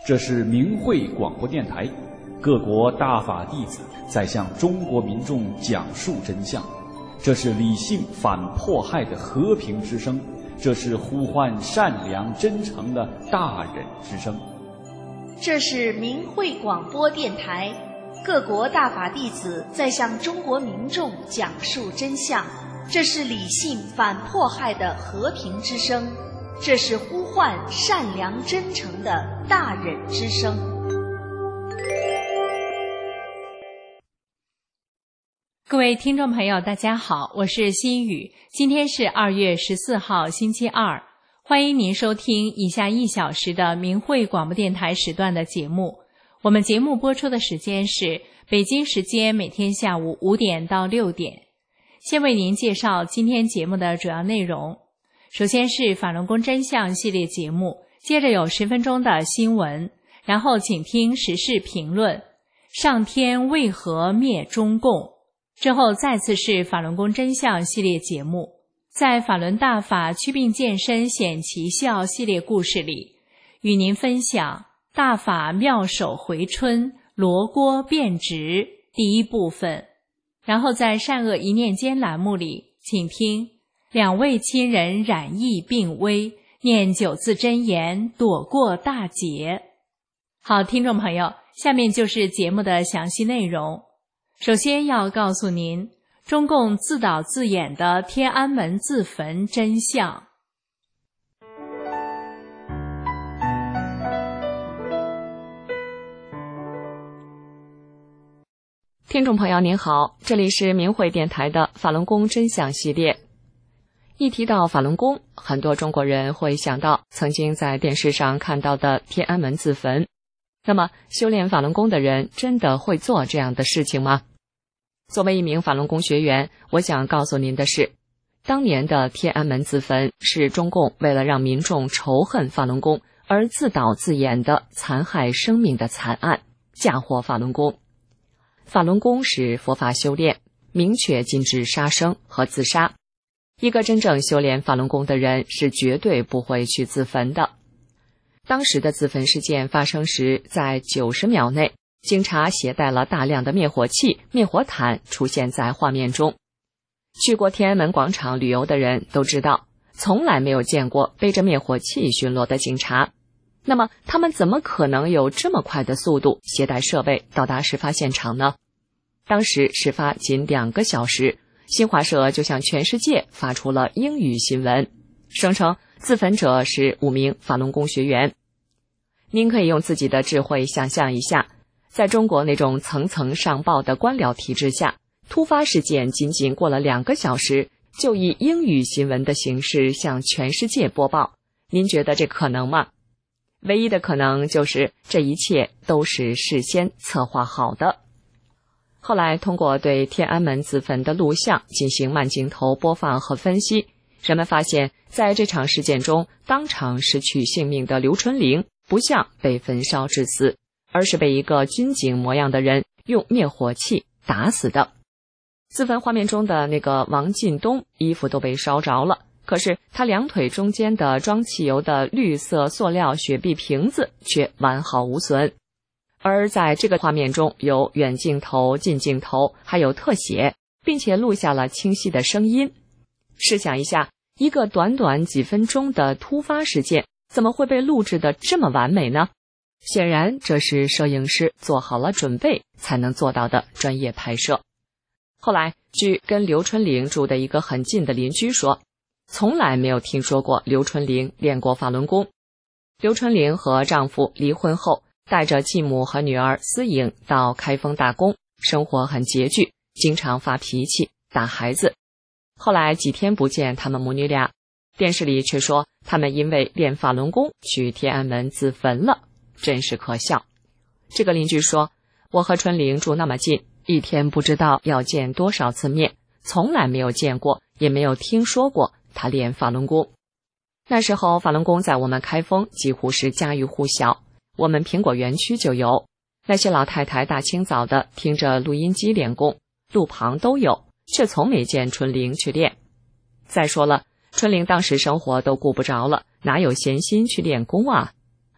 这是明慧广播电台，各国大法弟子在向中国民众讲述真相。这是理性反迫害的和平之声，这是呼唤善良真诚的大忍之声。 这是明慧广播电台，各国大法弟子在向中国民众讲述真相。这是理性反迫害的和平之声，这是呼唤善良真诚的大忍之声。 各位听众朋友大家好，我是心雨，今天是2月14号星期二，欢迎您收听以下1小时的明慧广播电台时段的节目。我们节目播出的时间是北京时间每天下午5点到6点。先为您介绍今天节目的主要内容。首先是法轮功真相系列节目，接着有10分钟的新闻，然后请听时事评论，上天为何灭中共？之后再次是法轮功真相系列节目。在法轮大法祛病健身显奇效系列故事里，与您分享大法妙手回春，罗锅变直第一部分。然后在善恶一念间栏目里，请听2位亲人染疫病危，念9字真言躲过大劫。好，听众朋友，下面就是节目的详细内容。首先要告诉您中共自导自演的天安门自焚真相。 听众朋友您好，这里是明慧电台的法轮功真相系列。一提到法轮功，很多中国人会想到曾经在电视上看到的天安门自焚。那么修炼法轮功的人真的会做这样的事情吗？作为一名法轮功学员，我想告诉您的是，当年的天安门自焚是中共为了让民众仇恨法轮功而自导自演的残害生命的惨案，嫁祸法轮功。法轮功是佛法修炼，明确禁止杀生和自杀。一个真正修炼法轮功的人是绝对不会去自焚的。当时的自焚事件发生时，在90秒内，警察携带了大量的灭火器、灭火毯出现在画面中。去过天安门广场旅游的人都知道，从来没有见过背着灭火器巡逻的警察。那么他们怎么可能有这么快的速度携带设备到达事发现场呢？当时事发仅2个小时，新华社就向全世界发出了英语新闻，声称自焚者是5名法轮功学员。您可以用自己的智慧想象一下，在中国那种层层上报的官僚体制下，突发事件仅仅过了2个小时，就以英语新闻的形式向全世界播报，您觉得这可能吗？唯一的可能就是这一切都是事先策划好的。后来通过对天安门自焚的录像进行慢镜头播放和分析，人们发现在这场事件中当场失去性命的刘春玲不像被焚烧致死，而是被一个军警模样的人用灭火器打死的。自焚画面中的那个王进东衣服都被烧着了，可是他2腿中间的装汽油的绿色塑料雪碧瓶子却完好无损。而在这个画面中有远镜头、近镜头，还有特写，并且录下了清晰的声音。试想一下，一个短短几分钟的突发事件，怎么会被录制得这么完美呢？显然这是摄影师做好了准备才能做到的专业拍摄。后来据跟刘春玲住的一个很近的邻居说，从来没有听说过刘春玲练过法轮功。刘春玲和丈夫离婚后，带着继母和女儿思颖到开封打工，生活很拮据，经常发脾气打孩子。后来几天不见他们母女俩，电视里却说他们因为练法轮功去天安门自焚了，真是可笑。这个邻居说，我和春玲住那么近，一天不知道要见多少次面，从来没有见过也没有听说过他练法轮功。那时候法轮功在我们开封几乎是家喻户晓，我们苹果园区就有，那些老太太大清早的听着录音机练功，路旁都有，却从没见春玲去练。再说了，春玲当时生活都顾不着了，哪有闲心去练功啊？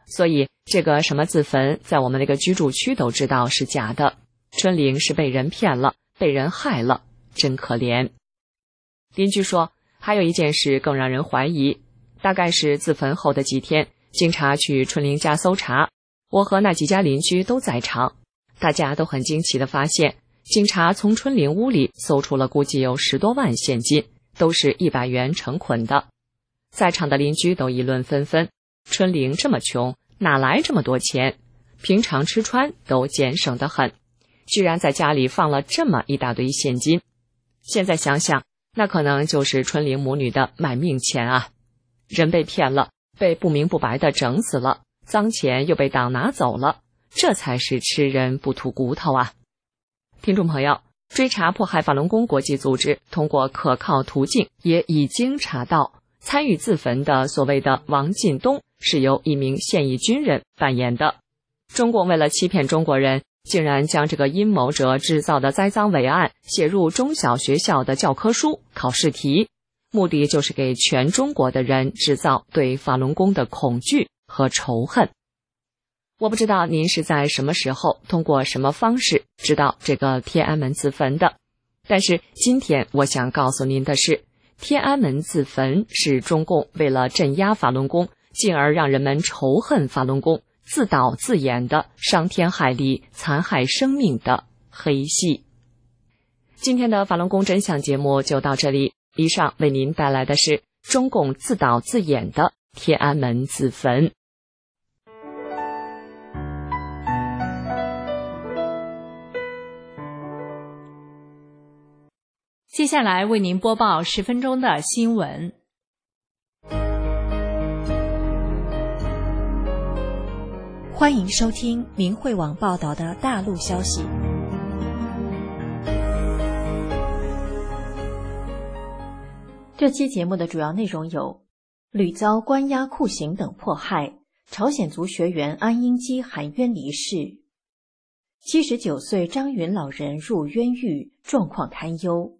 所以这个什么自焚在我们那个居住区都知道是假的。春玲是被人骗了，被人害了，真可怜。邻居说，还有一件事更让人怀疑，大概是自焚后的几天，警察去春玲家搜查，我和那几家邻居都在场，大家都很惊奇地发现，警察从春玲屋里搜出了估计有10多万现金，都是100元成捆的。在场的邻居都议论纷纷，春玲这么穷，哪来这么多钱？平常吃穿都俭省得很，居然在家里放了这么一大堆现金。现在想想，那可能就是春玲母女的卖命钱啊！人被骗了，被不明不白的整死了，脏钱又被党拿走了，这才是吃人不吐骨头啊！听众朋友，追查迫害法轮功国际组织通过可靠途径也已经查到，参与自焚的所谓的王进东是由一名现役军人扮演的。中共为了欺骗中国人，竟然将这个阴谋者制造的栽赃伪案写入中小学校的教科书、考试题，目的就是给全中国的人制造对法轮功的恐惧和仇恨。我不知道您是在什么时候通过什么方式知道这个天安门自焚的，但是今天我想告诉您的是，天安门自焚是中共为了镇压法轮功，进而让人们仇恨法轮功，自导自演的伤天害理、残害生命的黑戏。今天的法轮功真相节目就到这里，以上为您带来的是中共自导自演的天安门自焚。 接下来为您播报10分钟的新闻。 欢迎收听明慧网报道的大陆消息。这期节目的主要内容有：屡遭关押、酷刑等迫害，朝鲜族学员安英基含冤离世；79岁张云老人入冤狱，状况堪忧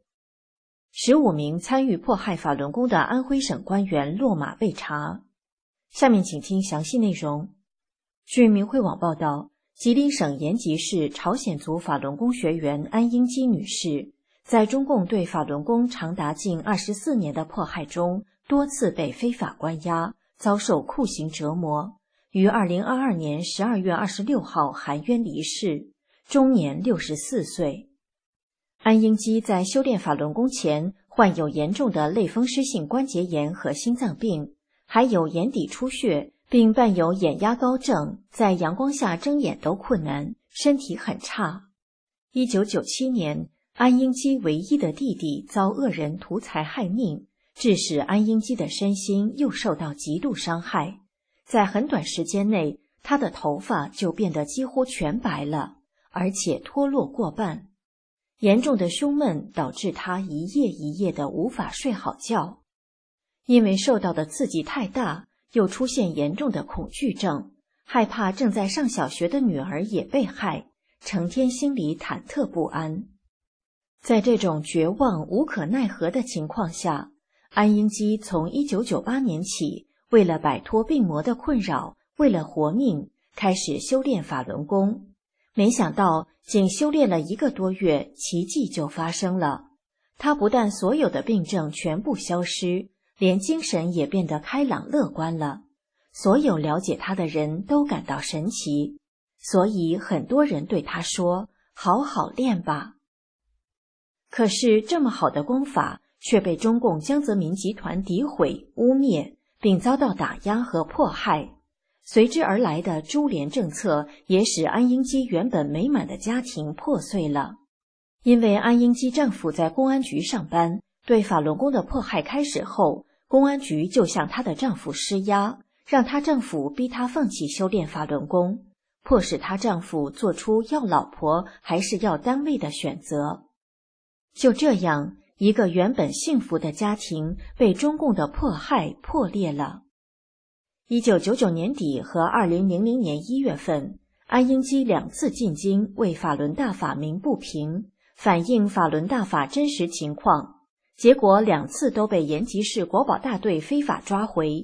；15名参与迫害法轮功的安徽省官员落马被查。下面请听详细内容。据明慧网报道，吉林省延吉市朝鲜族法轮功学员安英基女士，在中共对法轮功长达近24年的迫害中，多次被非法关押，遭受酷刑折磨，于2022年12月26号含冤离世，终年64岁。安英基在修炼法轮功前患有严重的类风湿性关节炎和心脏病，还有眼底出血，并伴有眼压高症，在阳光下睁眼都困难，身体很差。1997年，安英基唯一的弟弟遭恶人图财害命，致使安英基的身心又受到极度伤害。在很短时间内，他的头发就变得几乎全白了，而且脱落过半。严重的胸闷导致他一夜一夜的无法睡好觉。因为受到的刺激太大，又出现严重的恐惧症，害怕正在上小学的女儿也被害，成天心里忐忑不安。在这种绝望无可奈何的情况下，安英基从1998年起，为了摆脱病魔的困扰，为了活命，开始修炼法轮功。没想到仅修炼了1个多月，奇迹就发生了。他不但所有的病症全部消失，连精神也变得开朗乐观了。所有了解他的人都感到神奇，所以很多人对他说：“好好练吧。”可是这么好的功法却被中共江泽民集团诋毁、污蔑，并遭到打压和迫害。随之而来的株连政策也使安英基原本美满的家庭破碎了。因为安英基丈夫在公安局上班，对法轮功的迫害开始后，公安局就向她的丈夫施压，让她丈夫逼她放弃修炼法轮功，迫使她丈夫做出要老婆还是要单位的选择。就这样，一个原本幸福的家庭被中共的迫害破裂了。1999年底和2000年1月份，安英基2次进京为法轮大法鸣不平，反映法轮大法真实情况，结果2次都被延吉市国保大队非法抓回，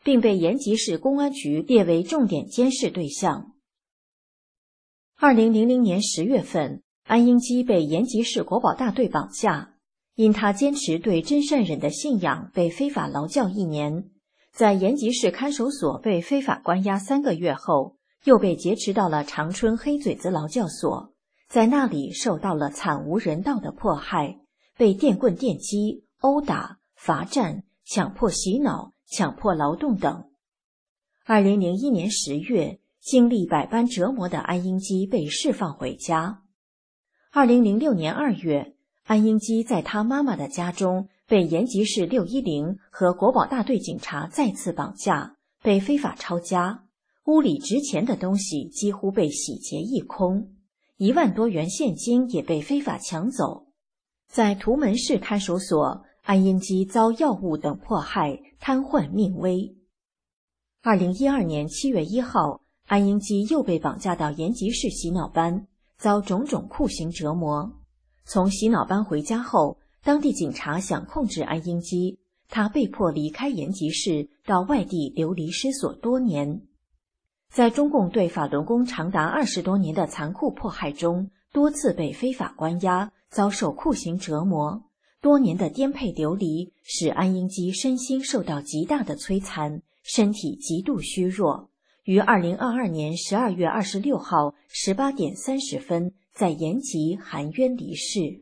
并被延吉市公安局列为重点监视对象。2000年10月份，安英基被延吉市国保大队绑架，因他坚持对真善忍的信仰，被非法劳教1年。在延吉市看守所被非法关押3个月后，又被劫持到了长春黑嘴子劳教所，在那里受到了惨无人道的迫害，被电棍电击、殴打、罚站、强迫洗脑、强迫劳动等。2001年10月，经历百般折磨的安英基被释放回家。2006年2月，安英基在他妈妈的家中被延吉市610和国保大队警察再次绑架，被非法抄家，屋里值钱的东西几乎被洗劫一空，1万多元现金也被非法抢走。在图门市看守所，安英基遭药物等迫害，瘫痪命危。2012年7月1号，安英基又被绑架到延吉市洗脑班，遭种种酷刑折磨。从洗脑班回家后，当地警察想控制安英基，他被迫离开延吉市，到外地流离失所多年。在中共对法轮功长达20多年的残酷迫害中，多次被非法关押，遭受酷刑折磨。多年的颠沛流离使安英基身心受到极大的摧残，身体极度虚弱，于2022年12月26号18点30分在延吉含冤离世。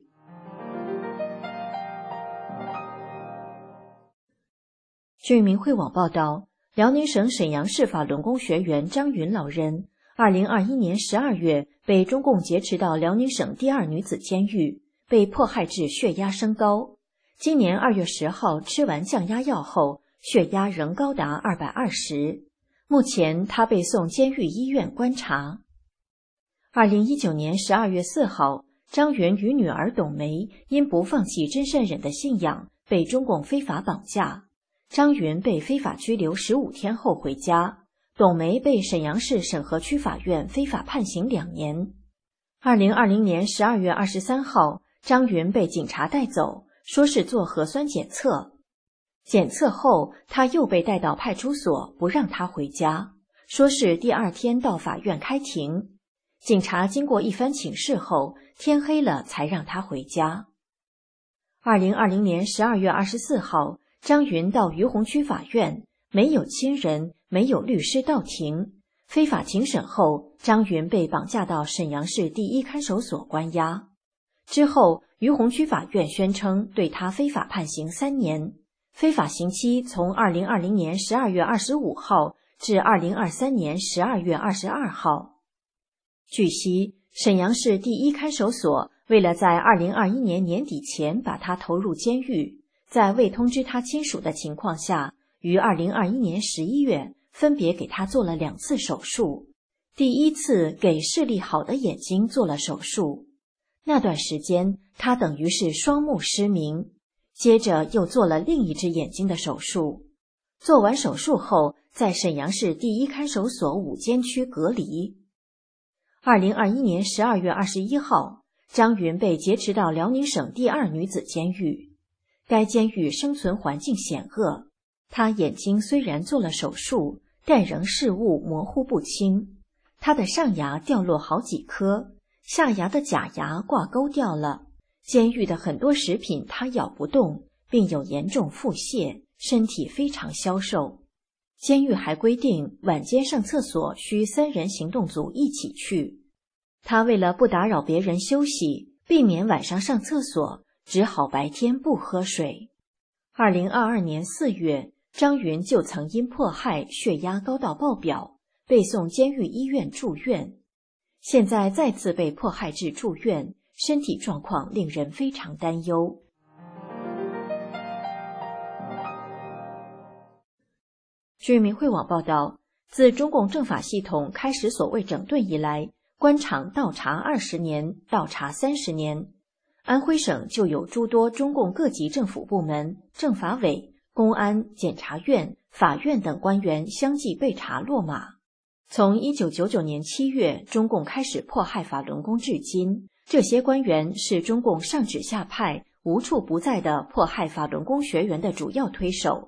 据明慧网报道，辽宁省沈阳市法轮功学员张云老人2021年12月被中共劫持到辽宁省第2女子监狱，被迫害致血压升高。今年2月10号吃完降压药后，血压仍高达220，目前他被送监狱医院观察。2019年12月4号，张云与女儿董梅因不放弃真善忍的信仰，被中共非法绑架。张云被非法拘留15天后回家，董梅被沈阳市沈河区法院非法判刑2年。2020年12月23号，张云被警察带走，说是做核酸检测。检测后，他又被带到派出所，不让他回家，说是第2天到法院开庭。警察经过一番请示后，天黑了才让他回家。2020年12月24号，张云到于洪区法院，没有亲人，没有律师到庭。非法庭审后，张云被绑架到沈阳市第1看守所关押。之后，于洪区法院宣称对他非法判刑3年，非法刑期从2020年12月25号至2023年12月22号。据悉，沈阳市第1看守所为了在2021年年底前把他投入监狱，在未通知他亲属的情况下，于2021年11月分别给他做了2次手术。第1次给视力好的眼睛做了手术，那段时间他等于是双目失明，接着又做了另一只眼睛的手术。做完手术后，在沈阳市第1看守所5监区隔离。2021年12月21号，张云被劫持到辽宁省第2女子监狱。该监狱生存环境险恶，他眼睛虽然做了手术，但仍视物模糊不清。他的上牙掉落好几颗，下牙的假牙挂钩掉了。监狱的很多食品他咬不动，并有严重腹泻，身体非常消瘦。监狱还规定晚间上厕所需3人行动组一起去。他为了不打扰别人休息，避免晚上上厕所，只好白天不喝水。2022年4月，张云就曾因迫害血压高到爆表，被送监狱医院住院。现在再次被迫害致住院，身体状况令人非常担忧。据明慧网报道，自中共政法系统开始所谓整顿以来，官场倒查20年，倒查30年。安徽省就有诸多中共各级政府部门、政法委、公安、检察院、法院等官员相继被查落马。从1999年7月中共开始迫害法轮功至今，这些官员是中共上指下派无处不在的迫害法轮功学员的主要推手，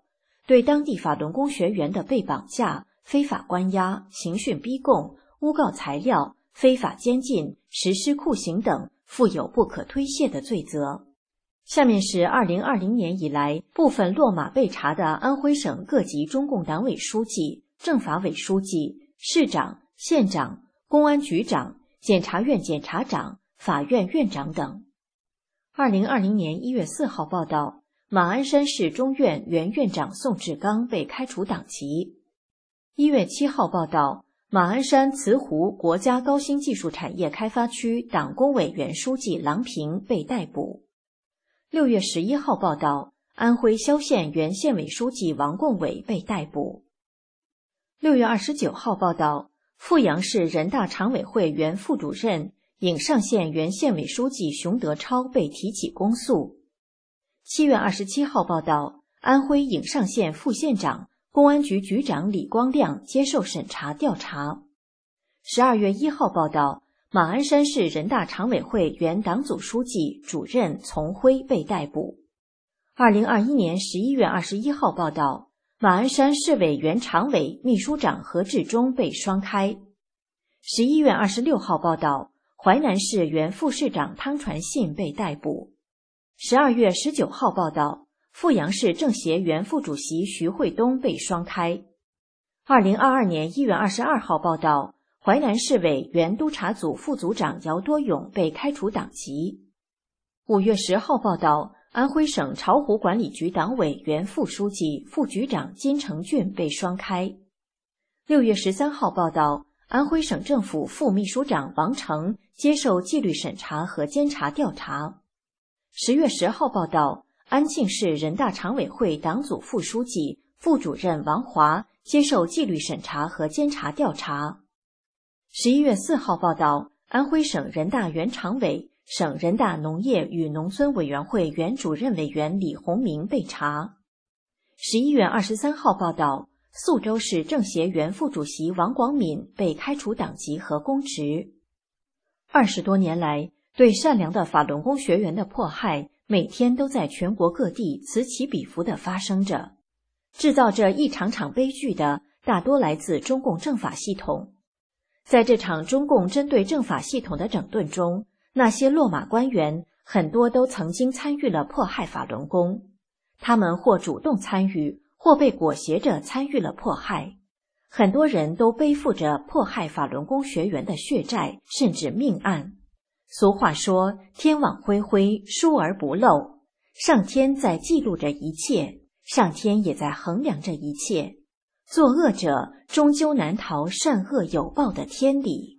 对当地法轮功学员的被绑架、非法关押、刑讯逼供、诬告材料、非法监禁、实施酷刑等负有不可推卸的罪责。下面是2020年以来部分落马被查的安徽省各级中共党委书记、政法委书记、市长、县长、公安局长、检察院检察长、法院院长等。2020年1月4号报道，马鞍山市中院原院长宋志刚被开除党籍。1月7号报道，马鞍山慈湖国家高新技术产业开发区党工委原书记郎平被逮捕。6月11号报道，安徽萧县原县委书记王共伟被逮捕。6月29号报道，阜阳市人大常委会原副主任、颍上县原县委书记熊德超被提起公诉。7月27号报道，安徽颍上县副县长、公安局局长李光亮接受审查调查。12月1号报道，马鞍山市人大常委会原党组书记、主任丛辉被逮捕。2021年11月21号报道，马鞍山市委原常委、秘书长何志忠被双开。11月26号报道，淮南市原副市长汤传信被逮捕。12月19号报道，阜阳市政协原副主席徐惠东被双开。2022年1月22号报道，淮南市委原督察组副组长姚多勇被开除党籍。5月10号报道，安徽省巢湖管理局党委原副书记、副局长金成俊被双开。6月13号报道，安徽省政府副秘书长王成接受纪律审查和监察调查。10月10号报道，安庆市人大常委会党组副书记、副主任王华接受纪律审查和监察调查。11月4号报道，安徽省人大原常委、省人大农业与农村委员会原主任委员李洪明被查。11月23号报道，宿州市政协原副主席王广敏被开除党籍和公职。20多年来，对善良的法轮功学员的迫害，每天都在全国各地此起彼伏地发生着。制造这一场场悲剧的，大多来自中共政法系统。在这场中共针对政法系统的整顿中，那些落马官员很多都曾经参与了迫害法轮功，他们或主动参与，或被裹挟着参与了迫害。很多人都背负着迫害法轮功学员的血债，甚至命案。俗话说，天网恢恢，疏而不漏。上天在记录着一切，上天也在衡量着一切。作恶者终究难逃善恶有报的天理。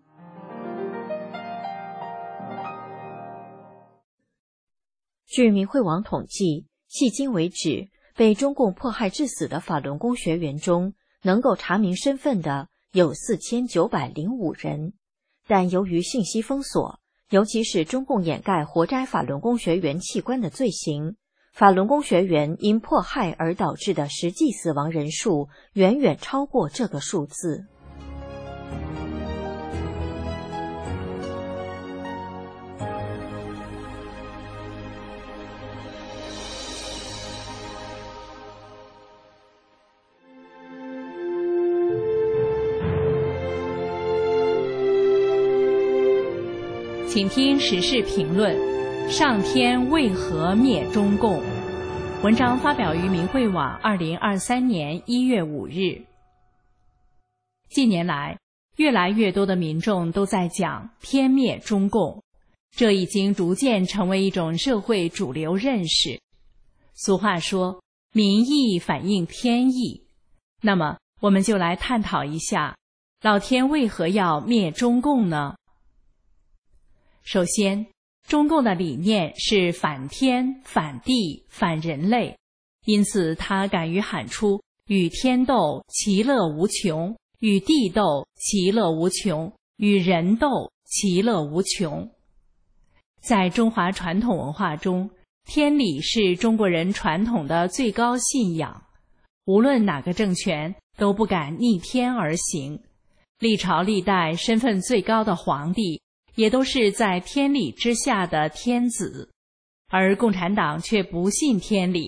据民慧网统计，迄今为止，被中共迫害致死的法轮功学员中，能够查明身份的有4905人，但由于信息封锁，尤其是中共掩盖活摘法轮功学员器官的罪行，法轮功学员因迫害而导致的实际死亡人数远远超过这个数字。 请听时事评论：上天为何灭中共？文章发表于民慧网2023年1月5日。近年来，越来越多的民众都在讲天灭中共，这已经逐渐成为一种社会主流认识。俗话说，民意反映天意。那么，我们就来探讨一下，老天为何要灭中共呢？首先，中共的理念是反天、反地、反人类，因此他敢于喊出与天斗，其乐无穷；与地斗，其乐无穷；与人斗，其乐无穷。在中华传统文化中，天理是中国人传统的最高信仰，无论哪个政权都不敢逆天而行。历朝历代身份最高的皇帝也都是在天理之下的天子，而共产党却不信天理，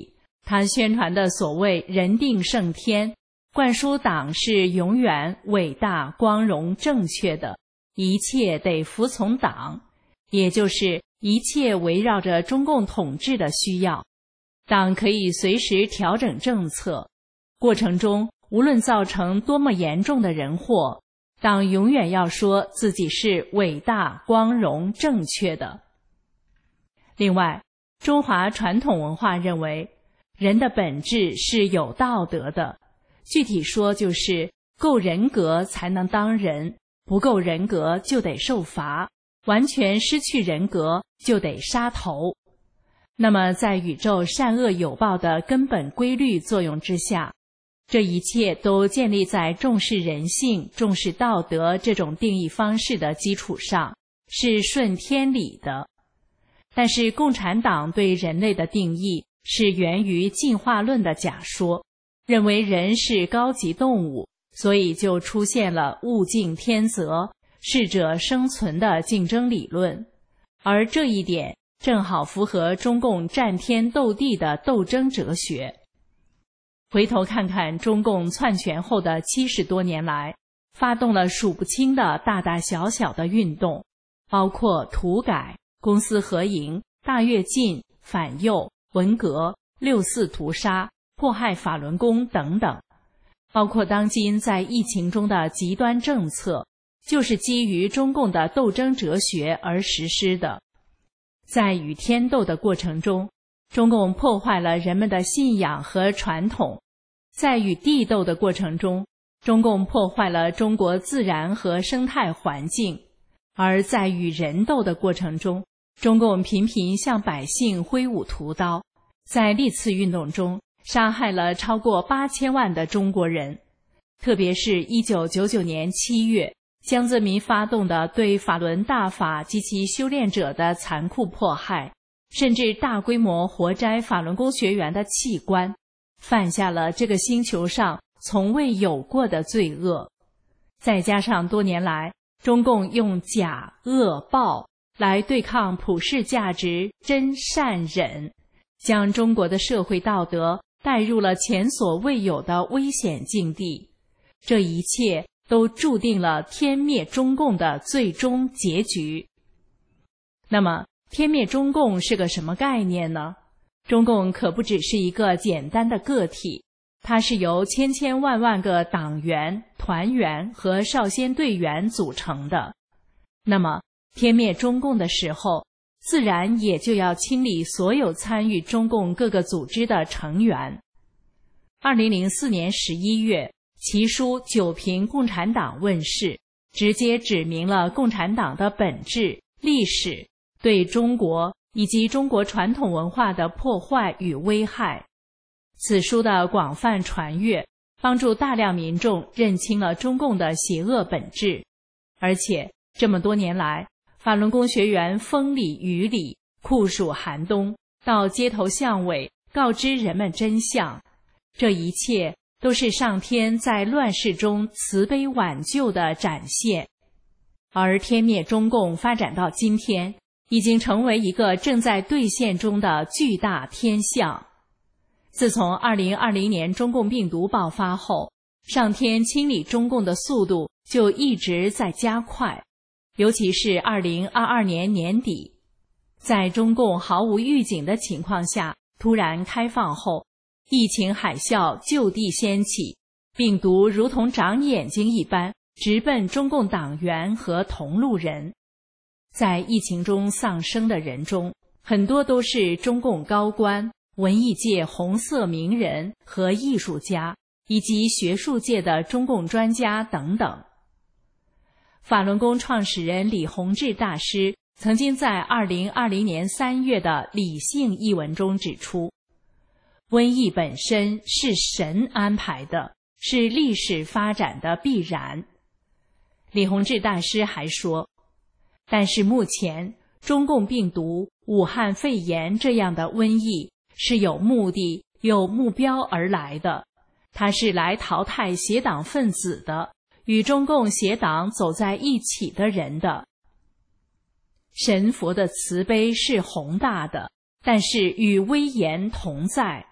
他宣传的所谓人定胜天，灌输党是永远伟大、光荣、正确的，一切得服从党，也就是一切围绕着中共统治的需要。党可以随时调整政策，过程中无论造成多么严重的人祸，党永远要说自己是伟大、光荣、正确的。另外，中华传统文化认为，人的本质是有道德的，具体说就是够人格才能当人，不够人格就得受罚，完全失去人格就得杀头。那么在宇宙善恶有报的根本规律作用之下，这一切都建立在重视人性、重视道德这种定义方式的基础上，是顺天理的。但是共产党对人类的定义是源于进化论的假说，认为人是高级动物，所以就出现了物竞天择、适者生存的竞争理论，而这一点正好符合中共战天斗地的斗争哲学。回头看看中共篡权后的70多年来，发动了数不清的大大小小的运动，包括土改、公私合营、大跃进、反右、文革、六四屠杀、迫害法轮功等等，包括当今在疫情中的极端政策，就是基于中共的斗争哲学而实施的。在与天斗的过程中，中共破坏了人们的信仰和传统；在与地斗的过程中，中共破坏了中国自然和生态环境；而在与人斗的过程中，中共频频向百姓挥舞屠刀，在历次运动中杀害了超过8000万的中国人。特别是1999年7月，江泽民发动的对法轮大法及其修炼者的残酷迫害，甚至大规模活摘法轮功学员的器官，犯下了这个星球上从未有过的罪恶。再加上多年来中共用假、恶、暴来对抗普世价值真、善、忍，将中国的社会道德带入了前所未有的危险境地。这一切都注定了天灭中共的最终结局。那么，天灭中共是个什么概念呢？中共可不只是一个简单的个体，它是由千千万万个党员、团员和少先队员组成的。那么，天灭中共的时候，自然也就要清理所有参与中共各个组织的成员。2004年11月，其书《九评共产党》问世，直接指明了共产党的本质、历史，对中国以及中国传统文化的破坏与危害。此书的广泛传阅，帮助大量民众认清了中共的邪恶本质。而且这么多年来，法轮功学员风里雨里、酷暑寒冬，到街头巷尾告知人们真相，这一切都是上天在乱世中慈悲挽救的展现。而天灭中共发展到今天，已经成为一个正在兑现中的巨大天象。自从2020年中共病毒爆发后，上天清理中共的速度就一直在加快，尤其是2022年年底，在中共毫无预警的情况下突然开放后，疫情海啸就地掀起，病毒如同长眼睛一般直奔中共党员和同路人。在疫情中丧生的人中，很多都是中共高官、文艺界红色名人和艺术家，以及学术界的中共专家等等。法轮功创始人李洪志大师曾经在2020年3月的《理性》一文中指出，瘟疫本身是神安排的，是历史发展的必然。李洪志大师还说，但是目前中共病毒、武汉肺炎这样的瘟疫是有目的、有目标而来的，它是来淘汰邪党分子的，与中共邪党走在一起的人的。神佛的慈悲是宏大的，但是与威严同在，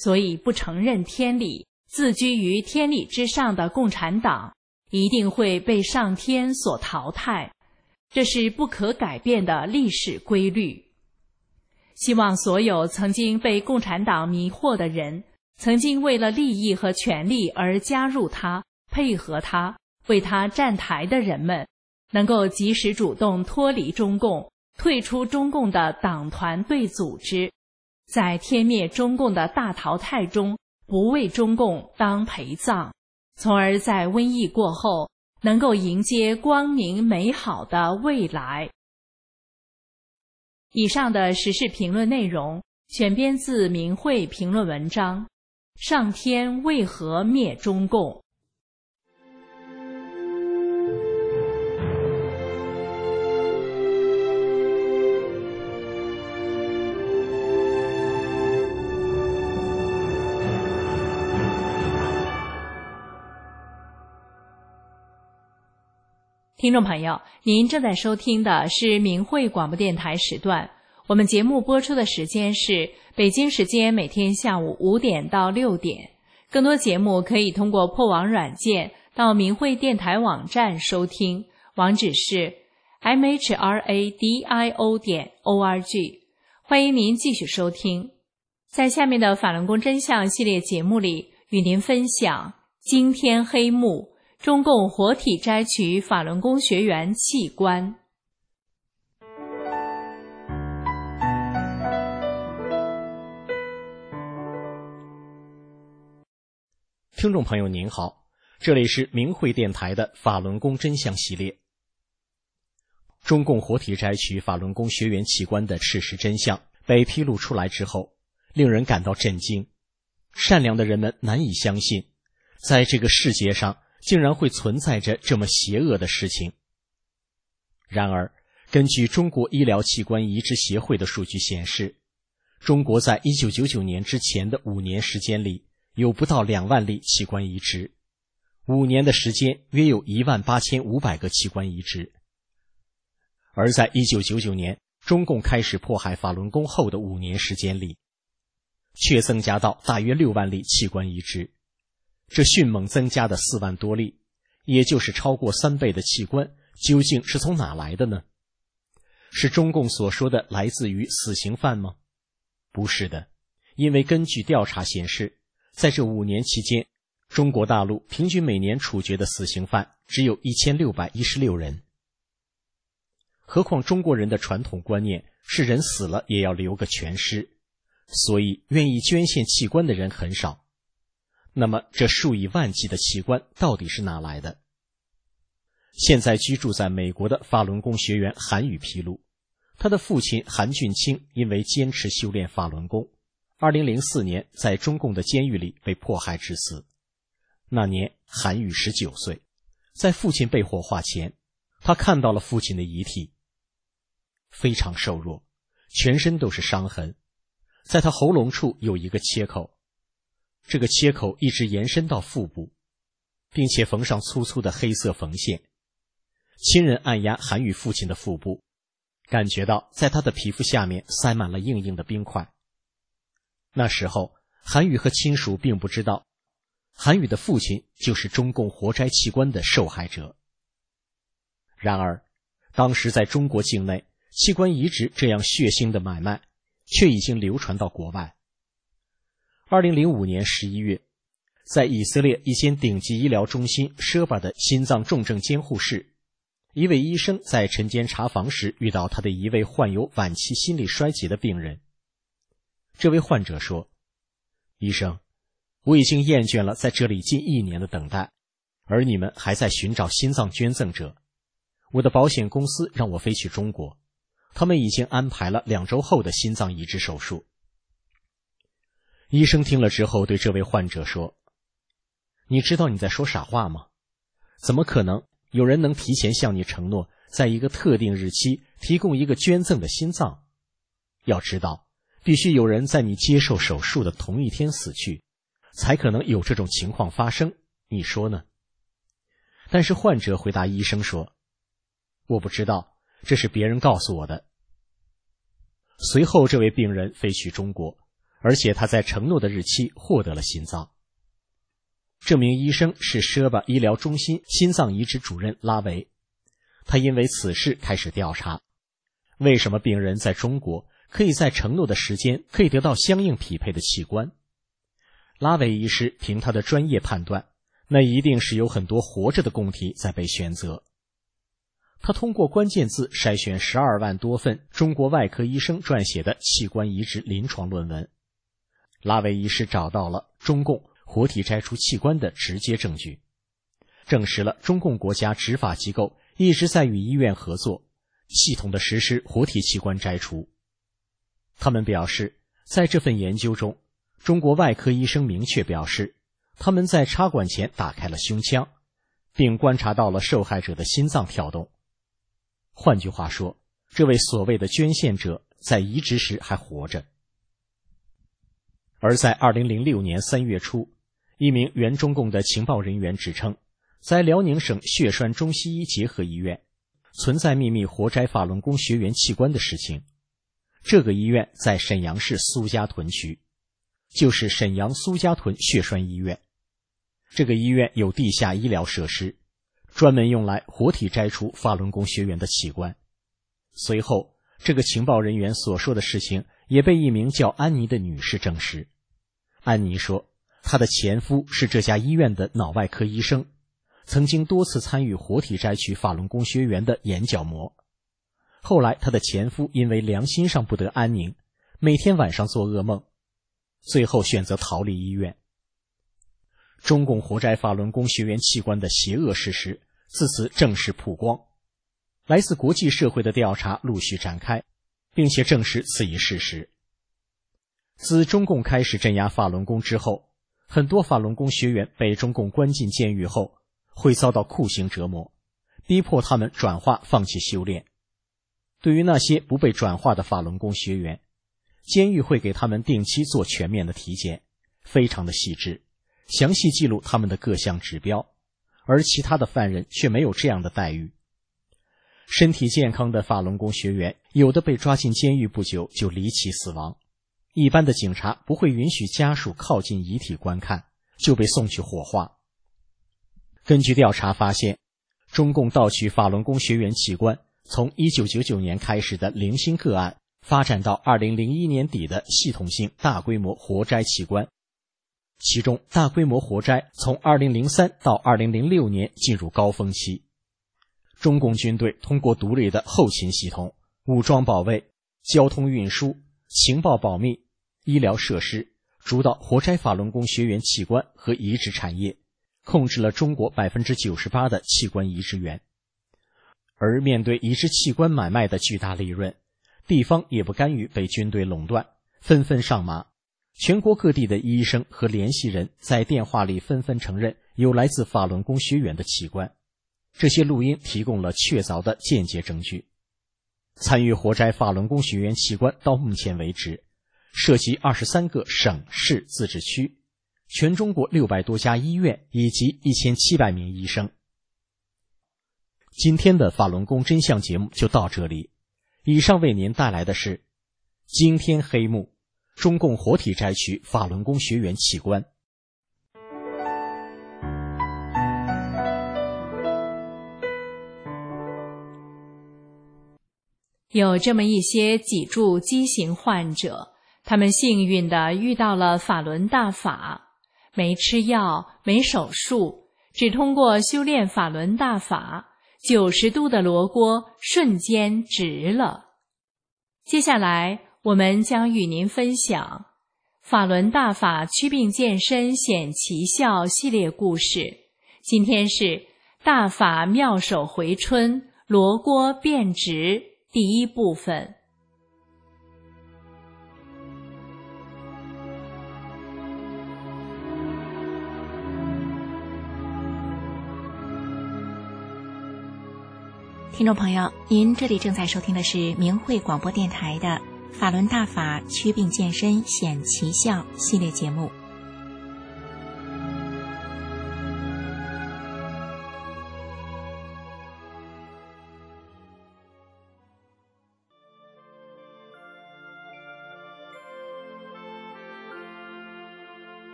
所以不承认天理，自居于天理之上的共产党一定会被上天所淘汰，这是不可改变的历史规律。希望所有曾经被共产党迷惑的人，曾经为了利益和权力而加入他、配合他、为他站台的人们，能够及时主动脱离中共，退出中共的党团队组织，在天灭中共的大淘汰中不为中共当陪葬，从而在瘟疫过后能够迎接光明美好的未来。以上的时事评论内容全编自明慧评论文章《上天为何灭中共》。听众朋友，您正在收听的是明慧广播电台时段，我们节目播出的时间是北京时间每天下午5点到6点。更多节目可以通过破网软件到明慧电台网站收听，网址是 mhradio.org。欢迎您继续收听。在下面的法轮功真相系列节目里，与您分享惊天黑幕，中共活体摘取法轮功学员器官。 听众朋友您好，这里是明慧电台的法轮功真相系列。中共活体摘取法轮功学员器官的事实真相被披露出来之后，令人感到震惊。善良的人们难以相信，在这个世界上竟然会存在着这么邪恶的事情。然而，根据中国医疗器官移植协会的数据显示，中国在1999年之前的5年时间里，有不到2万例器官移植，5年的时间约有18500个器官移植。而在1999年，中共开始迫害法轮功后的5年时间里，却增加到大约6万例器官移植。这迅猛增加的4万多例，也就是超过3倍的器官，究竟是从哪来的呢？是中共所说的来自于死刑犯吗？不是的，因为根据调查显示，在这5年期间，中国大陆平均每年处决的死刑犯只有1616人。何况中国人的传统观念是人死了也要留个全尸，所以愿意捐献器官的人很少。那么这数以万计的器官到底是哪来的？现在居住在美国的法轮功学员韩宇披露，他的父亲韩俊清因为坚持修炼法轮功，2004年在中共的监狱里被迫害致死。那年韩宇19岁，在父亲被火化前，他看到了父亲的遗体，非常瘦弱，全身都是伤痕，在他喉咙处有一个切口，这个切口一直延伸到腹部，并且缝上粗粗的黑色缝线。亲人按压韩宇父亲的腹部，感觉到在他的皮肤下面塞满了硬硬的冰块。那时候韩宇和亲属并不知道，韩宇的父亲就是中共活摘器官的受害者。然而当时在中国境内，器官移植这样血腥的买卖却已经流传到国外。2005年11月，在以色列一间顶级医疗中心舍巴的心脏重症监护室，一位医生在晨间查房时遇到他的一位患有晚期心力衰竭的病人。这位患者说：“医生，我已经厌倦了在这里近1年的等待，而你们还在寻找心脏捐赠者。我的保险公司让我飞去中国，他们已经安排了2周后的心脏移植手术。”医生听了之后对这位患者说：“你知道你在说傻话吗？怎么可能有人能提前向你承诺，在一个特定日期提供一个捐赠的心脏？要知道，必须有人在你接受手术的同一天死去，才可能有这种情况发生，你说呢？”但是患者回答医生说：“我不知道，这是别人告诉我的。”随后这位病人飞去中国， 而且他在承诺的日期获得了心脏。这名医生是舍巴医疗中心心脏移植主任拉维，他因为此事开始调查，为什么病人在中国可以在承诺的时间可以得到相应匹配的器官。拉维医师凭他的专业判断，那一定是有很多活着的供体在被选择。他通过关键字筛选12万多份中国外科医生撰写的器官移植临床论文，拉维医师找到了中共活体摘除器官的直接证据，证实了中共国家执法机构一直在与医院合作，系统地实施活体器官摘除。他们表示，在这份研究中，中国外科医生明确表示，他们在插管前打开了胸腔，并观察到了受害者的心脏跳动。换句话说，这位所谓的捐献者在移植时还活着。而在2006年3月初，一名原中共的情报人员指称，在辽宁省血栓中西医结合医院存在秘密活摘法轮功学员器官的事情。这个医院在沈阳市苏家屯区，就是沈阳苏家屯血栓医院。这个医院有地下医疗设施，专门用来活体摘除法轮功学员的器官。随后，这个情报人员所说的事情也被一名叫安妮的女士证实。安妮说，她的前夫是这家医院的脑外科医生，曾经多次参与活体摘取法轮功学员的眼角膜。后来她的前夫因为良心上不得安宁，每天晚上做噩梦，最后选择逃离医院。中共活摘法轮功学员器官的邪恶事实自此正式曝光，来自国际社会的调查陆续展开，并且证实此一事实。自中共开始镇压法轮功之后，很多法轮功学员被中共关进监狱后，会遭到酷刑折磨，逼迫他们转化放弃修炼。对于那些不被转化的法轮功学员，监狱会给他们定期做全面的体检，非常的细致，详细记录他们的各项指标，而其他的犯人却没有这样的待遇。身体健康的法轮功学员，有的被抓进监狱不久就离奇死亡，一般的警察不会允许家属靠近遗体观看，就被送去火化。根据调查发现，中共盗取法轮功学员器官从1999年开始的零星个案，发展到2001年底的系统性大规模活摘器官。其中大规模活摘从2003到2006年进入高峰期。中共军队通过独立的后勤系统、武装保卫、交通运输、情报保密、医疗设施，主导活摘法轮功学员器官和移植产业，控制了中国 98% 的器官移植源。而面对移植器官买卖的巨大利润，地方也不甘于被军队垄断，纷纷上马。全国各地的医生和联系人在电话里纷纷承认有来自法轮功学员的器官，这些录音提供了确凿的间接证据。参与活摘法轮功学员器官到目前为止，涉及23个省市自治区，全中国600多家医院以及1700名医生。今天的法轮功真相节目就到这里，以上为您带来的是惊天黑幕，中共活体摘取法轮功学员器官。 有这么一些脊柱畸形患者，他们幸运地遇到了法轮大法，没吃药，没手术，只通过修炼法轮大法，90度的罗锅瞬间直了。接下来我们将与您分享法轮大法祛病健身显奇效系列故事，今天是大法妙手回春，罗锅变直第一部分。 听众朋友，您这里正在收听的是明慧广播电台的法轮大法祛病健身显奇效系列节目。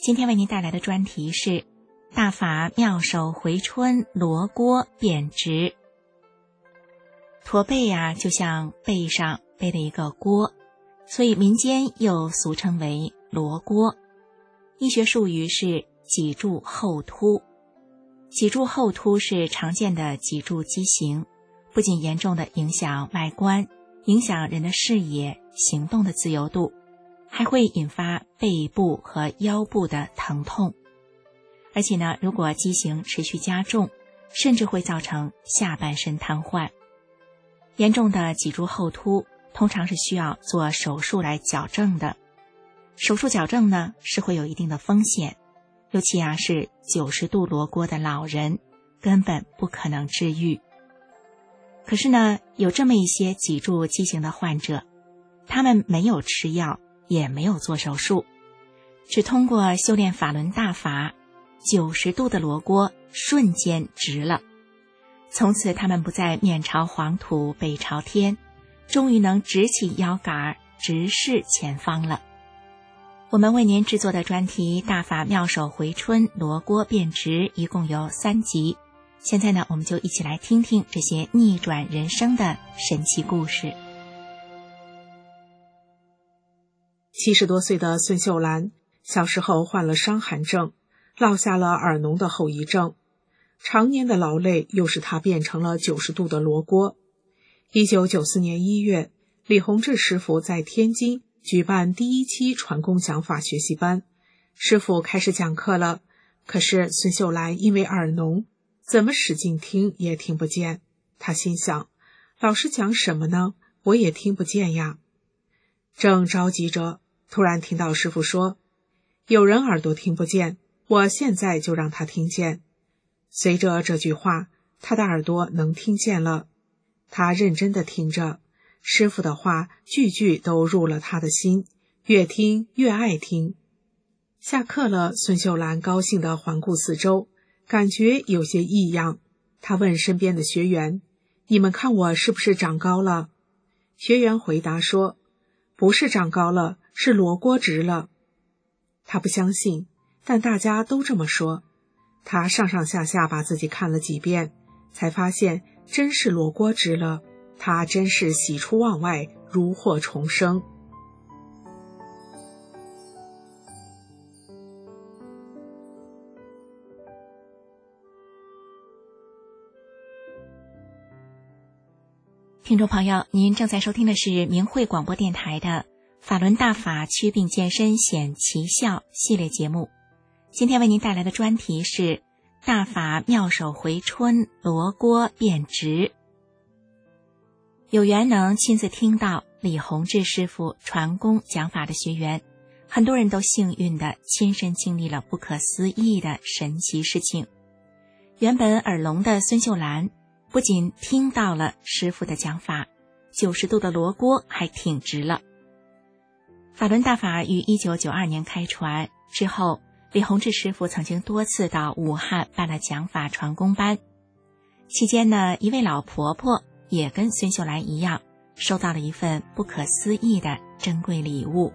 今天为您带来的专题是大法妙手回春，罗锅变直。驼背就像背上背了一个锅，所以民间又俗称为罗锅。医学术语是脊柱后凸。脊柱后凸是常见的脊柱畸形，不仅严重的影响外观，影响人的视野、行动的自由度，还会引发背部和腰部的疼痛。而且呢，如果畸形持续加重，甚至会造成下半身瘫痪。严重的脊柱后凸通常是需要做手术来矫正的。手术矫正呢是会有一定的风险，尤其是90度罗锅的老人，根本不可能治愈。可是呢，有这么一些脊柱畸形的患者，他们没有吃药，也没有做手术，只通过修炼法轮大法，90度的罗锅瞬间直了。从此他们不再面朝黄土背朝天，终于能直起腰杆，直视前方了。我们为您制作的专题《大法妙手回春，罗锅变直》一共有3集。现在呢，我们就一起来听听这些逆转人生的神奇故事。 70多岁的孙秀兰小时候患了伤寒症，落下了耳脓的后遗症，常年的劳累又使她变成了90度的罗锅。1994年1月，李洪志师傅在天津举办第1期传功讲法学习班，师傅开始讲课了，可是孙秀兰因为耳脓，怎么使劲听也听不见。她心想，老师讲什么呢？我也听不见呀。正着急着，突然听到师傅说，有人耳朵听不见，我现在就让他听见。随着这句话，他的耳朵能听见了。他认真地听着，师傅的话句句都入了他的心，越听越爱听。下课了，孙秀兰高兴地环顾四周，感觉有些异样。他问身边的学员，你们看我是不是长高了？学员回答说，不是长高了，是罗锅直了。他不相信，但大家都这么说。他上上下下把自己看了几遍，才发现真是罗锅直了。他真是喜出望外，如获重生。 听众朋友，您正在收听的是明慧广播电台的法轮大法祛病健身显奇效系列节目。今天为您带来的专题是大法妙手回春，罗锅变直。有缘能亲自听到李洪志师傅传功讲法的学员，很多人都幸运地亲身经历了不可思议的神奇事情。原本耳聋的孙秀兰不仅听到了师傅的讲法，90度的罗锅还挺直了。法轮大法于1992年开传之后，李洪志师傅曾经多次到武汉办了讲法传功班。期间呢，一位老婆婆也跟孙秀兰一样，收到了一份不可思议的珍贵礼物。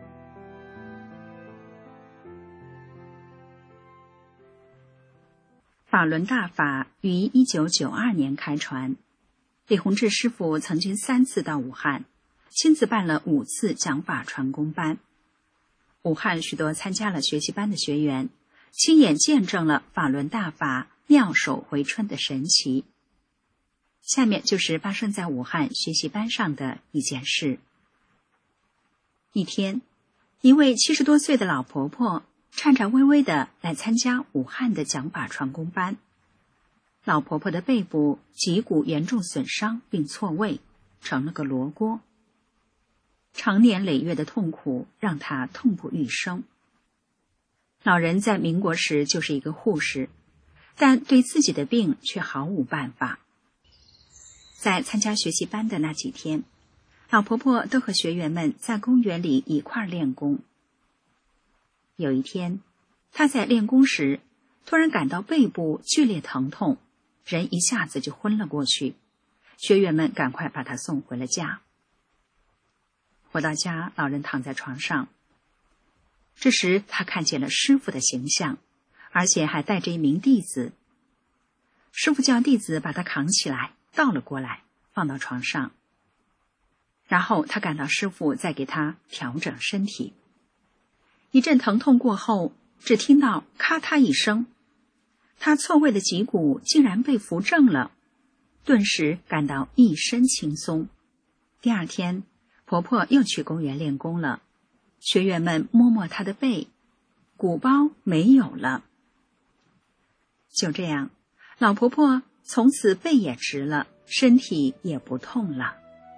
法轮大法于1992年开传，李洪志师傅曾经3次到武汉，亲自办了5次讲法传功班。武汉许多参加了学习班的学员，亲眼见证了法轮大法妙手回春的神奇。下面就是发生在武汉学习班上的一件事。一天，一位70多岁的老婆婆颤颤巍巍地来参加武汉的讲法传功班。老婆婆的背部脊骨严重损伤并错位，成了个罗锅。长年累月的痛苦让她痛不欲生。老人在民国时就是一个护士，但对自己的病却毫无办法。在参加学习班的那几天，老婆婆都和学员们在公园里一块练功。有一天，她在练功时，突然感到背部剧烈疼痛，人一下子就昏了过去。学员们赶快把她送回了家。回到家，老人躺在床上， 这时他看见了师傅的形象，而且还带着一名弟子。师傅叫弟子把他扛起来，倒了过来，放到床上。然后他感到师傅在给他调整身体。一阵疼痛过后，只听到咔嗒一声，他错位的脊骨竟然被扶正了，顿时感到一身轻松。第二天，婆婆又去公园练功了，学员们摸摸她的背，鼓包没有了。就这样，老婆婆从此背也直了，身体也不痛了。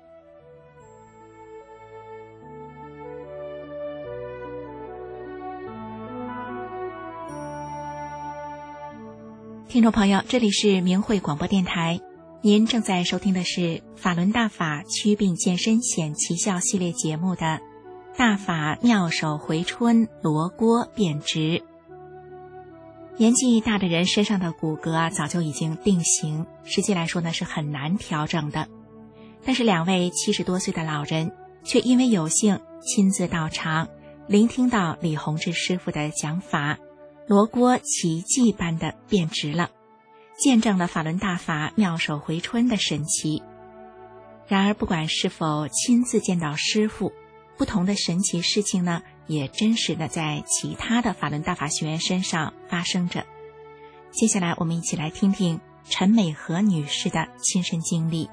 听众朋友，这里是明慧广播电台，您正在收听的是法轮大法祛病健身显奇效系列节目的大法妙手回春罗锅变直。年纪大的人身上的骨骼早就已经定型，实际来说呢是很难调整的。但是2位70多岁的老人却因为有幸亲自到场，聆听到李洪志师傅的讲法，罗锅奇迹般的变直了，见证了法轮大法妙手回春的神奇。然而不管是否亲自见到师傅，不同的神奇事情呢，也真实的在其他的法轮大法学员身上发生着。接下来我们一起来听听陈美和女士的亲身经历。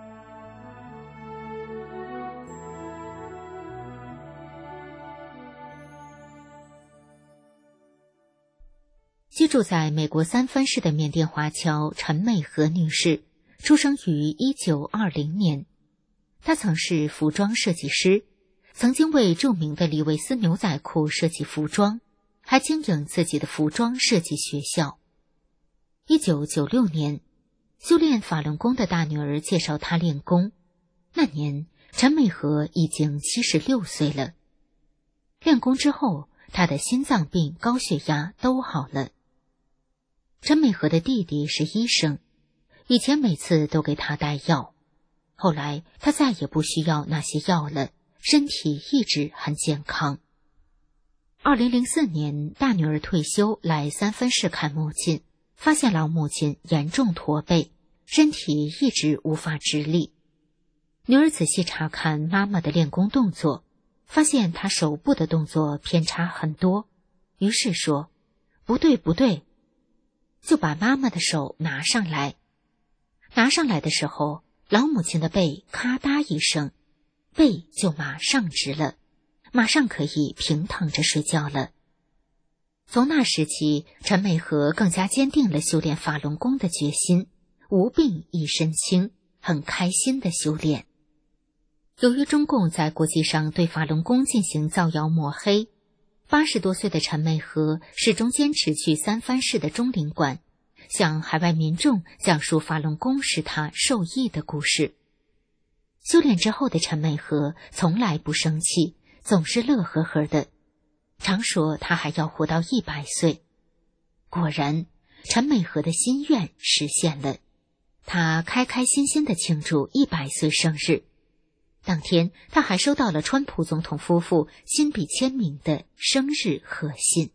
居住在美国三藩市的缅甸华侨陈美和女士，出生于1920年。她曾是服装设计师，曾经为著名的李维斯牛仔裤设计服装，还经营自己的服装设计学校。1996年，修炼法轮功的大女儿介绍她练功，那年陈美和已经76岁了。练功之后，她的心脏病、高血压都好了。陈美和的弟弟是医生，以前每次都给她带药，后来她再也不需要那些药了，身体一直很健康。2004年，大女儿退休来三藩市看母亲，发现老母亲严重驼背，身体一直无法直立。女儿仔细查看妈妈的练功动作，发现她手部的动作偏差很多，于是说：“不对不对。”就把妈妈的手拿上来。拿上来的时候，老母亲的背咔嗒一声，背就马上直了，马上可以平躺着睡觉了。从那时起，陈美和更加坚定了修炼法轮功的决心，无病一身轻，很开心的修炼。由于中共在国际上对法轮功进行造谣抹黑，80多岁的陈美和始终坚持去三藩市的钟灵馆，向海外民众讲述法轮功使他受益的故事。修炼之后的陈美和从来不生气，总是乐呵呵的，常说他还要活到100岁。果然，陈美和的心愿实现了，他开开心心地庆祝100岁生日。当天，他还收到了川普总统夫妇亲笔签名的生日贺信。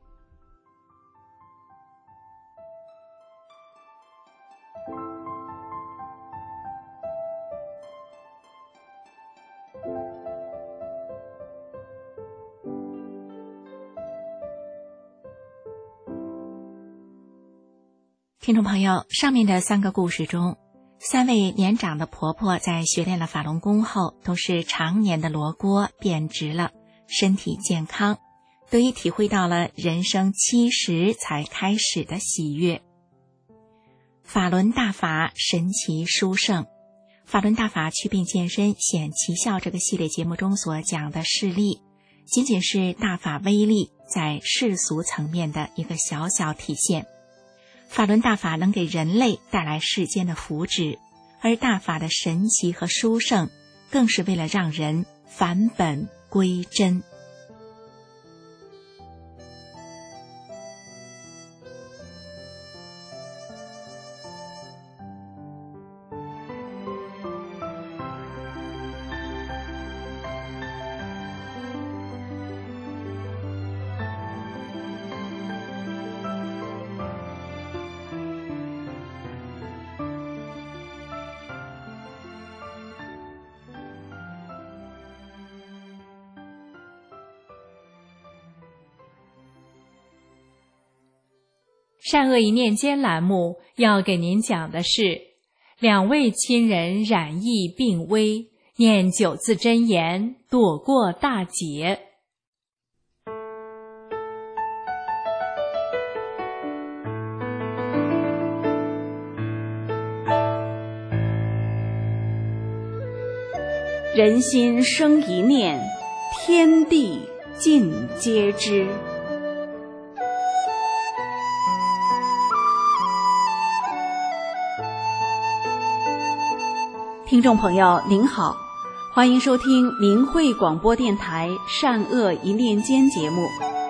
听众朋友，上面的3个故事中，3位年长的婆婆在学练了法轮功后，都是常年的罗锅变直了，身体健康，得以体会到了人生70才开始的喜悦。法轮大法神奇殊胜，法轮大法祛病健身显奇效这个系列节目中所讲的事例，仅仅是大法威力在世俗层面的一个小小体现。法轮大法能给人类带来世间的福祉，而大法的神奇和殊胜，更是为了让人返本归真。 善恶一念间栏目要给您讲的是两位亲人染疫病危，念9字真言躲过大劫。 人心生一念，天地尽皆知。听众朋友您好，欢迎收听明慧广播电台善恶一念间节目。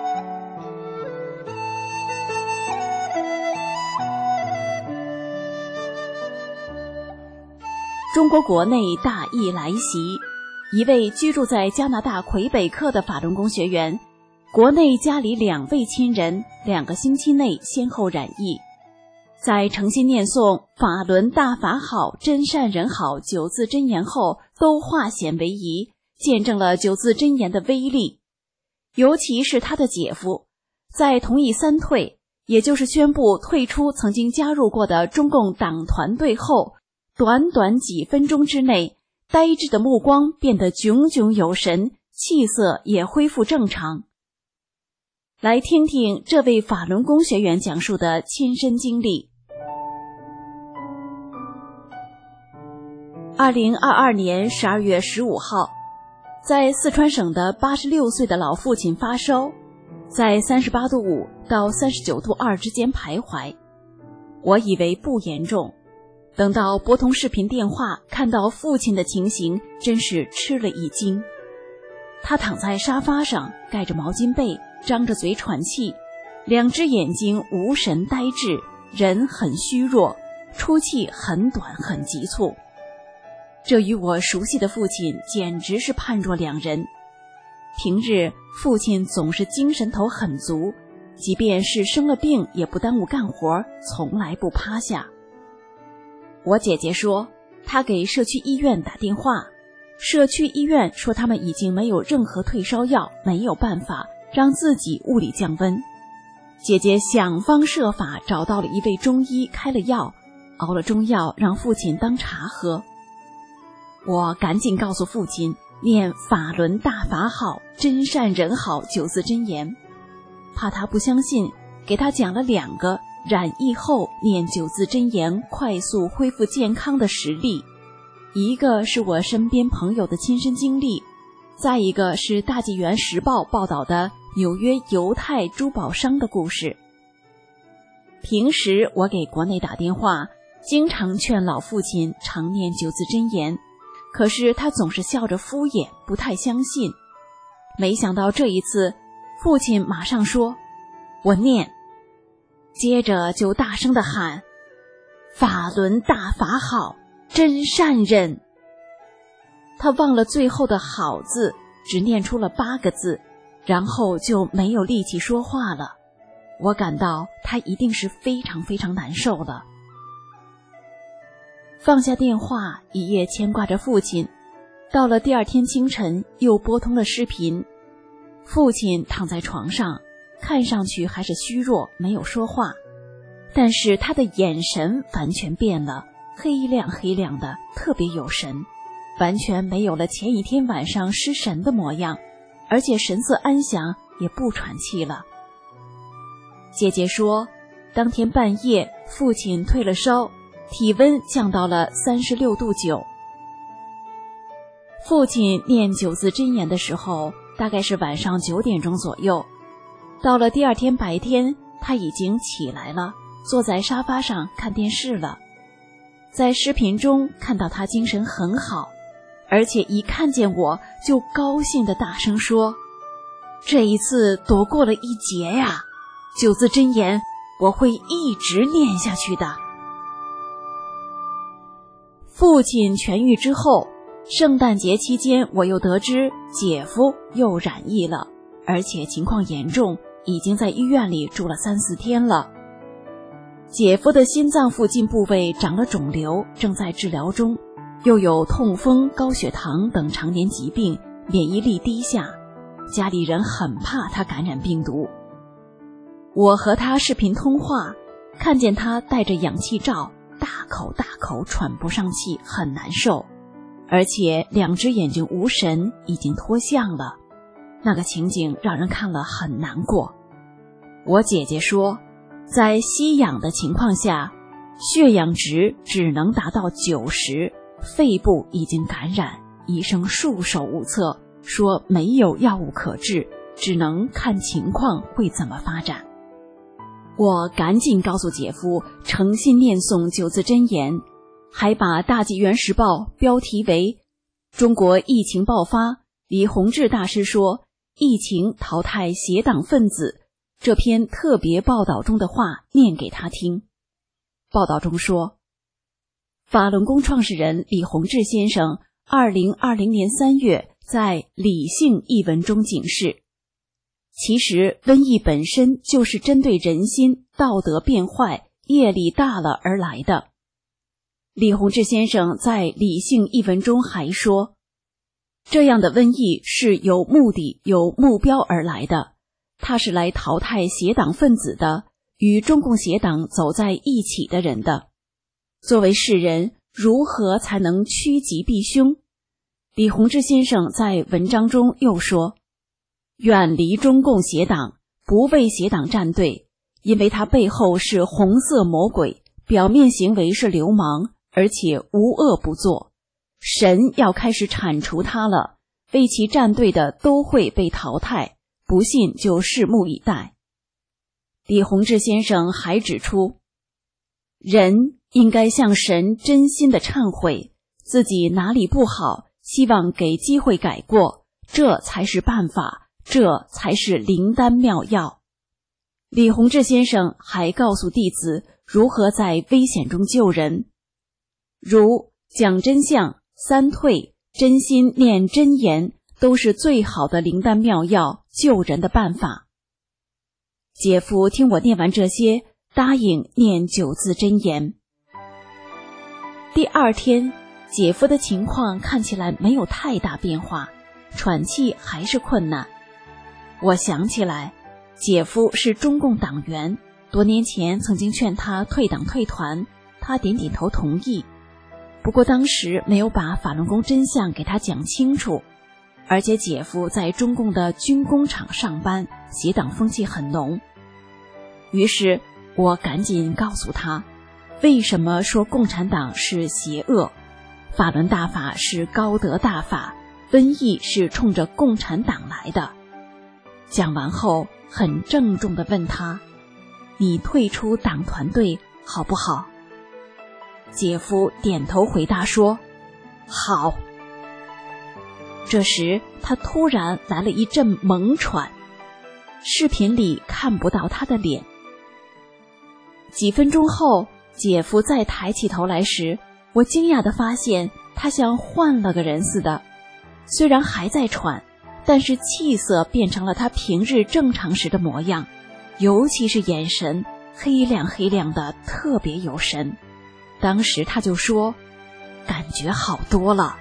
中国国内大疫来袭，一位居住在加拿大魁北克的法轮功学员，国内家里2位亲人2个星期内先后染疫，在诚心念诵法轮大法好，真善人好9字真言后，都化险为夷，见证了9字真言的威力。尤其是他的姐夫，在同意3退，也就是宣布退出曾经加入过的中共党团队后，短短几分钟之内，呆滞的目光变得炯炯有神，气色也恢复正常。来听听这位法轮功学员讲述的亲身经历。2022年12月15号，在四川省的86岁的老父亲发烧，在38度5到39度2之间徘徊。我以为不严重，等到拨通视频电话，看到父亲的情形，真是吃了一惊。他躺在沙发上，盖着毛巾被，张着嘴喘气，2只眼睛无神呆滞，人很虚弱，出气很短很急促。这与我熟悉的父亲简直是判若两人。平日父亲总是精神头很足，即便是生了病也不耽误干活，从来不趴下。我姐姐说，她给社区医院打电话，社区医院说他们已经没有任何退烧药，没有办法让自己物理降温。姐姐想方设法找到了一位中医，开了药，熬了中药让父亲当茶喝。我赶紧告诉父亲念法轮大法好，真善人好9字真言，怕他不相信，给他讲了2个染疫后念9字真言快速恢复健康的实例，一个是我身边朋友的亲身经历，再一个是大纪元时报报道的纽约犹太珠宝商的故事。平时我给国内打电话，经常劝老父亲常念9字真言，可是他总是笑着敷衍，不太相信。没想到这一次，父亲马上说：“我念。”接着就大声地喊：“法轮大法好，真善人。”他忘了最后的好字，只念出了8个字，然后就没有力气说话了。我感到他一定是非常非常难受了。放下电话，一夜牵挂着父亲。到了第2天清晨，又拨通了视频。父亲躺在床上，看上去还是虚弱，没有说话，但是他的眼神完全变了，黑亮黑亮的，特别有神，完全没有了前一天晚上失神的模样，而且神色安详，也不喘气了。姐姐说，当天半夜父亲退了烧，体温降到了36度9。父亲念9字真言的时候，大概是晚上9点钟左右。到了第2天白天，他已经起来了，坐在沙发上看电视了。在视频中看到他精神很好，而且一看见我就高兴地大声说：“这一次躲过了一劫呀！9字真言我会一直念下去的。”父亲痊愈之后，圣诞节期间我又得知姐夫又染疫了，而且情况严重，已经在医院里住了3-4天了。姐夫的心脏附近部位长了肿瘤，正在治疗中，又有痛风、高血糖等常年疾病，免疫力低下，家里人很怕他感染病毒。我和他视频通话， 看见他戴着氧气罩，大口大口喘不上气，很难受，而且2只眼睛无神，已经脱相了。那个情景让人看了很难过。我姐姐说，在吸氧的情况下，血氧值只能达到90，肺部已经感染，医生束手无策，说没有药物可治，只能看情况会怎么发展。我赶紧告诉姐夫，诚心念诵9字真言，还把《大纪元时报》标题为中国疫情爆发，李洪志大师说疫情淘汰邪党分子这篇特别报道中的话念给他听。报道中说，法轮功创始人李洪志先生2020年3月在《理性》一文中警示，其实瘟疫本身就是针对人心道德变坏、业力大了而来的。李洪志先生在《理性》一文中还说，这样的瘟疫是有目的、有目标而来的，它是来淘汰邪党分子的，与中共邪党走在一起的人的。作为世人，如何才能趋吉避凶？李洪志先生在文章中又说，远离中共邪党，不为邪党站队，因为他背后是红色魔鬼，表面行为是流氓，而且无恶不作。神要开始铲除他了，为其站队的都会被淘汰，不信就拭目以待。李洪志先生还指出，人应该向神真心的忏悔，自己哪里不好，希望给机会改过，这才是办法，这才是灵丹妙药。李洪志先生还告诉弟子如何在危险中救人，如讲真相、3退、真心念真言，都是最好的灵丹妙药，救人的办法。姐夫听我念完这些，答应念9字真言。第2天，姐夫的情况看起来没有太大变化，喘气还是困难。我想起来，姐夫是中共党员，多年前曾经劝他退党退团，他点点头同意。不过当时没有把法轮功真相给他讲清楚，而且姐夫在中共的军工厂上班，邪党风气很浓。于是我赶紧告诉他，为什么说共产党是邪恶，法轮大法是高德大法，瘟疫是冲着共产党来的。讲完后很郑重地问他，你退出党团队好不好？姐夫点头回答说，好。这时他突然来了一阵猛喘，视频里看不到他的脸。几分钟后，姐夫再抬起头来时，我惊讶地发现他像换了个人似的，虽然还在喘，但是气色变成了他平日正常时的模样，尤其是眼神黑亮黑亮的，特别有神。当时他就说，感觉好多了。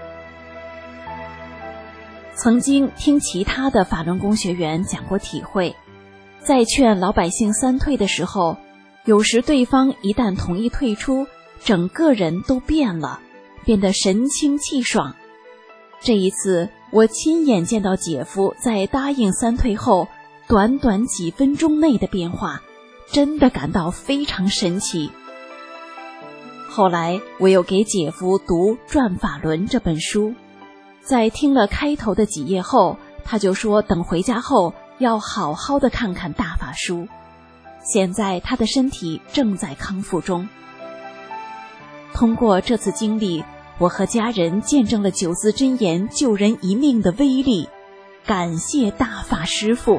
曾经听其他的法轮功学员讲过体会，在劝老百姓3退的时候，有时对方一旦同意退出，整个人都变了，变得神清气爽。这一次我亲眼见到姐夫在答应3退后，短短几分钟内的变化，真的感到非常神奇。后来我又给姐夫读《转法轮》这本书，在听了开头的几页后，他就说等回家后要好好的看看大法书。现在他的身体正在康复中。通过这次经历，我和家人见证了9字真言救人一命的威力，感谢大法师父。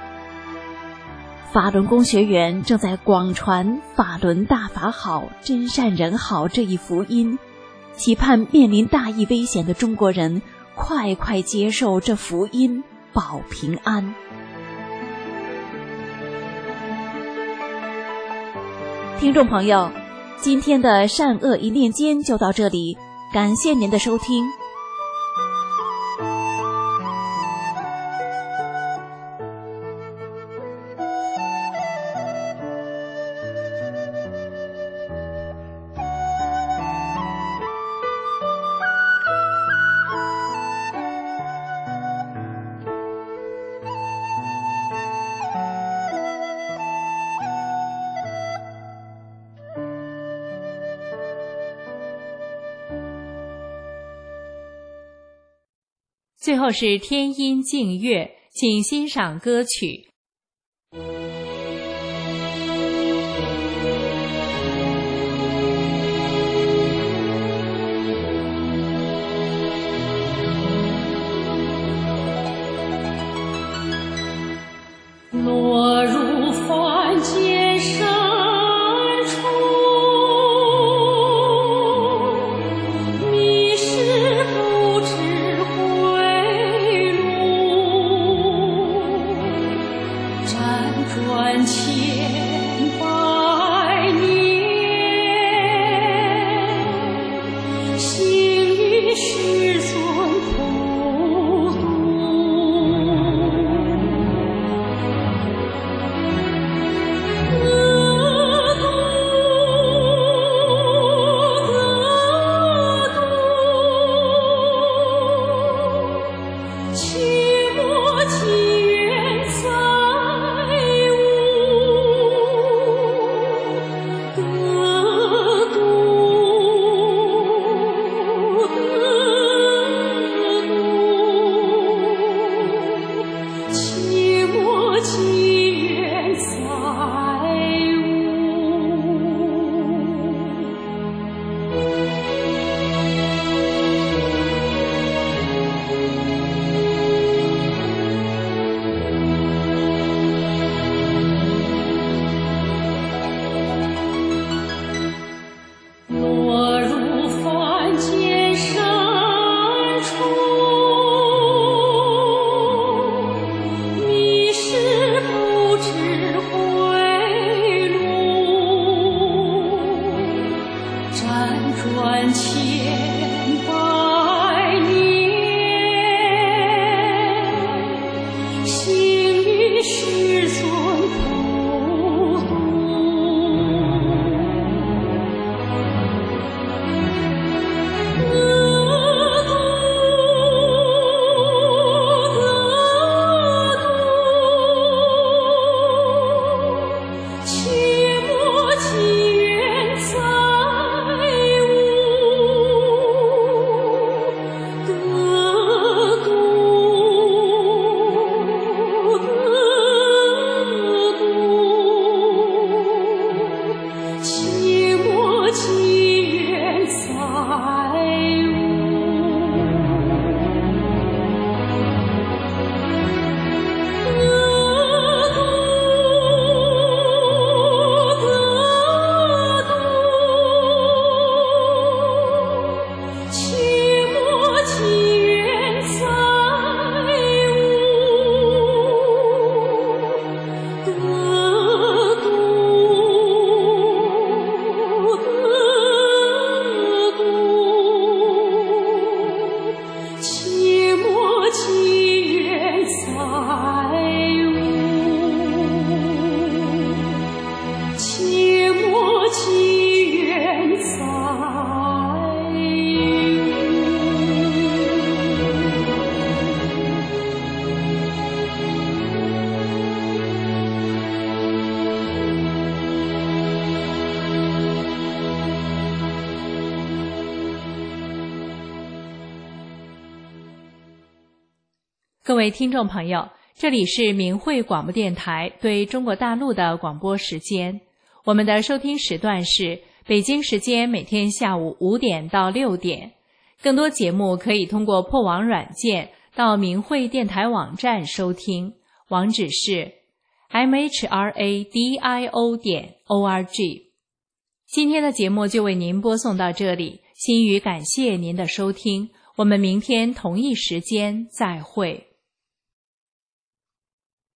法轮功学员正在广传法轮大法好，真善人好这一福音，期盼面临大疫危险的中国人快快接受这福音，保平安。听众朋友，今天的善恶一念间就到这里，感谢您的收听。 最后是天音静月，请欣赏歌曲。 落入凡间深处，迷失不知回路，辗转千百年，行于世尊苦毒。 各位听众朋友，这里是明慧广播电台对中国大陆的广播时间。我们的收听时段是北京时间每天下午5点到6点。更多节目可以通过破网软件到明慧电台网站收听，网址是 mhradio.org。今天的节目就为您播送到这里，心语感谢您的收听，我们明天同一时间再会。